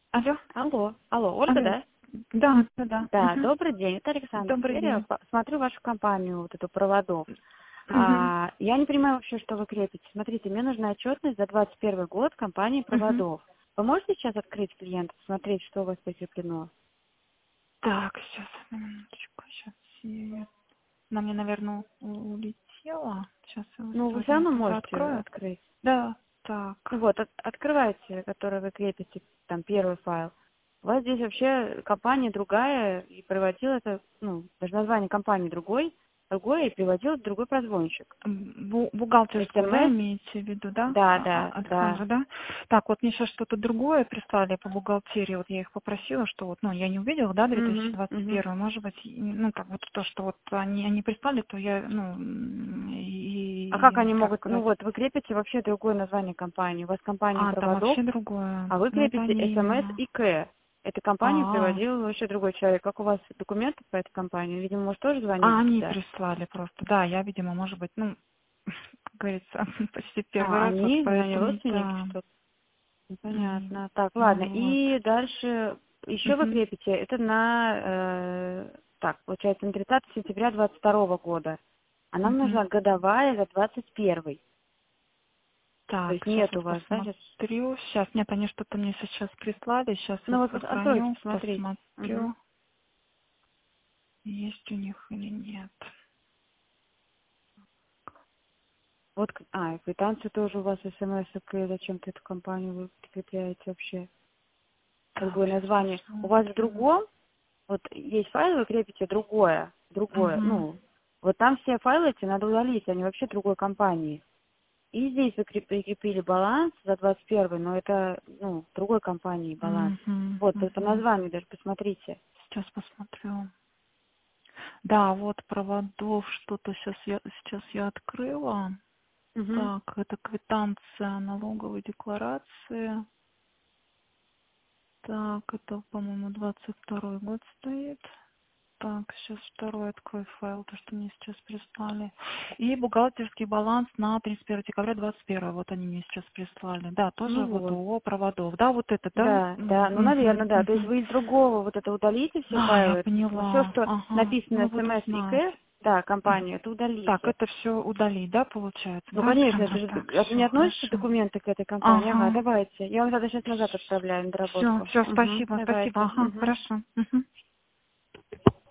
Алло, Алло, Ольга, алло. да? Да. Да, Мгм. добрый день, это Александр. Добрый Теперь я день. смотрю вашу компанию, вот эту проводов. Мгм. Я не понимаю вообще, что вы крепите. Смотрите, мне нужна отчетность за 21 год компании Мгм. проводов. Вы можете сейчас открыть клиент, посмотреть, что у вас прикреплено? Так, сейчас, минуточку, сейчас. Она мне, наверное, улетела. Сейчас я в Ну, вы все истории равно тогда можете открою. открыть. Да, так. Ну вот, открывайте, который вы крепите, там, первый файл. У вас здесь вообще компания другая, и проводил это, ну, даже название компании другое, и приводил другой прозвонщик. Бухгалтерскую, да, СМС, имеете в виду, да? да. Александра, да? Так, вот мне сейчас что-то другое прислали по бухгалтерии. Вот я их попросила, что вот, ну, я не увидела, да, Мгм. 2021, может быть, ну, как вот то, что вот они прислали, то я, ну, А как они как могут, ну сказать, вот, вы крепите вообще другое название компании. У вас компания там проводов, вообще другое. а вы Ну, это крепите они СМС именно. и К. Эту компанию А, приводил вообще другой человек. Как у вас документы по этой компании? Видимо, может, тоже звонили они туда? прислали просто. Да, я, видимо, может быть, ну, как говорится, почти первый раз, вот Они поэтому, родственники, да. что? М, Непонятно. Так, ладно. Ну вот. И дальше еще вы Мгм. крепите, это так, получается, на 30 сентября 22 года. А нам Мгм. нужна годовая за 21. То Так, есть сейчас нет у вот вас, да, сейчас? посмотрю. Сейчас, нет, они что-то мне сейчас прислали. Сейчас Ну вот вот откройте, сохраню, посмотрите. Мгм. посмотрю, есть у них или нет. Вот, и квитанции тоже у вас смс, зачем-то эту компанию вы прикрепляете вообще. Так, Другое сейчас название. У вас в посмотрим. другом, вот есть файл, вы крепите другое. Угу. Ну, вот там все файлы эти надо удалить, они вообще другой компании. И здесь вы прикрепили баланс за 21, но это, ну, другой компании баланс. Угу. Вот, по Угу. названию даже посмотрите. Сейчас посмотрю. Да, вот проводов что-то сейчас я открыла. Угу. Так, это квитанция налоговой декларации. Так, это, по-моему, 22 год стоит. Так, сейчас второй открой файл, то, что мне сейчас прислали. И бухгалтерский баланс на 31 декабря 21. Вот они мне сейчас прислали. Да, тоже Ну вот вот. ООО проводов. Да, вот это, да? Да, ну, наверное, да. То есть Мгм. вы из другого вот это удалите все А, я файлы. Все, поняла. что Ага, написано ну вот смс и узнать. К, да, Мгм. компанию, это Так, удалите. это все удалить, да, получается? Ну, Да, конечно, это Александра? же Так, это все, не относятся хорошо. документы к этой компании. Ага, Ага. давайте. Я вам тогда сейчас назад отправляю на Все, доработку. все, Угу, спасибо, спасибо. давайте. Ага, Угу. хорошо. Мгм.